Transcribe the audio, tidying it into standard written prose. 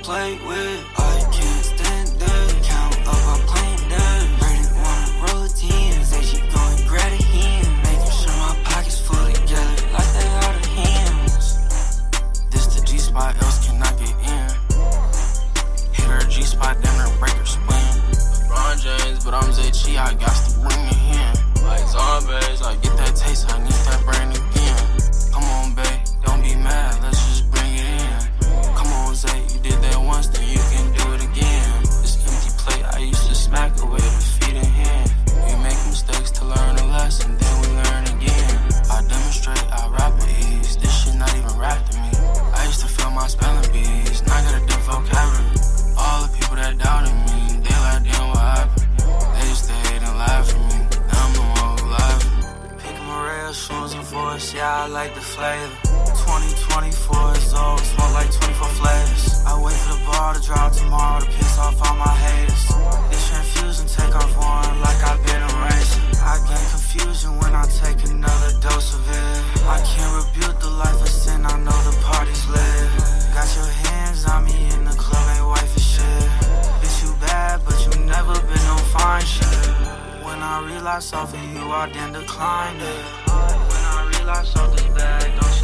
play with. I can't stand that. Count up a plane there. Braden wanna roll a 10. Say she going grab a hand. Making sure my pockets full together like they are the hands. This the G-spot, else cannot get in. Hit her G-spot, then her break her spleen. LeBron James, but I'm ZG, I got to bring it in. Like zombies, I get that taste, I need that brain again. Come on, babe, don't be mad, let's just bring it in. Come on, Zay, you did that once, then you can do it again. This empty plate, I used to smack away to feed a hand. We make mistakes to learn a lesson, then we learn again. I demonstrate, I rap with ease, this shit not even rap to me. I used to feel my spelling bees, now I got a different vocabulary. All the people that doubted me, they like, damn, what happened? They just stayed and laughed at me, now I'm the one who laughing. Picking my rail shoes and voice, yeah, I like the flavor. 2024 is old, smoke like 24 flavors. I wait for the ball to drop tomorrow to piss off all my haters. This transfusion take off one like I've been a racer. I gain confusion when I take another dose of it. I can't rebuke the life of sin, I know the party's lit. Got your hands on me in the club, ain't wife and shit. Bitch, you bad, but you never been on fine shit. When I realize off of you, I then decline it. When I realize something's bad, don't you